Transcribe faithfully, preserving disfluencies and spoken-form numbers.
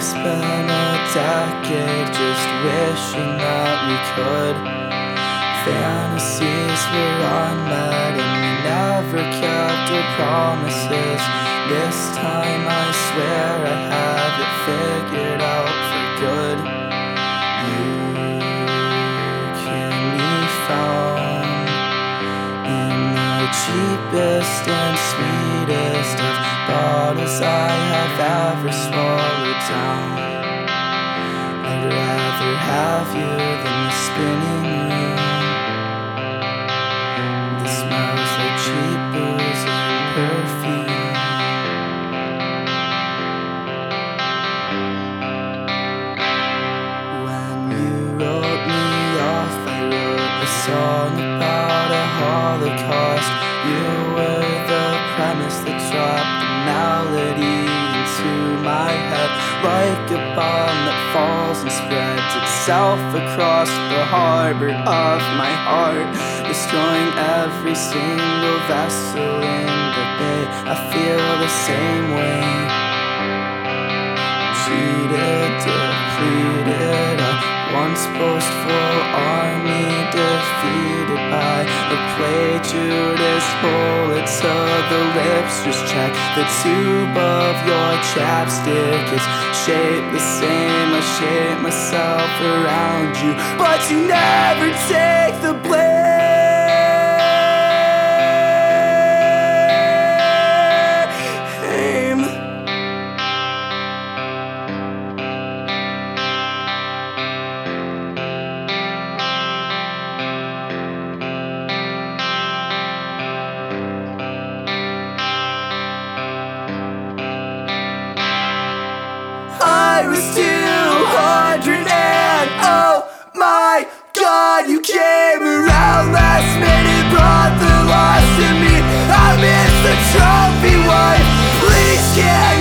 spent a decade just wishing that we could. Fantasies were unmet and we never kept our promises. This time I swear I have it figured out for good. You can be found in the cheapest and sweetest of bottles I have ever swallowed down. I'd rather have you than the spinning room that smells like cheap booze and perfume. When you wrote me off, I wrote a song about a Holocaust. You were the premise that dropped the melody into my head, like a bomb that falls and spreads itself across the harbor of my heart, destroying every single vessel in the bay. I feel the same way. Cheated, depleted, a once boastful army defeated by a play Judas bullet to the lips. Just check the tube of your chapstick, it's shaped the same. I shape myself around you, but you never take the blame. I was two hundred and oh my God, you came around last minute, brought the loss to me. I miss the trophy wife, please can't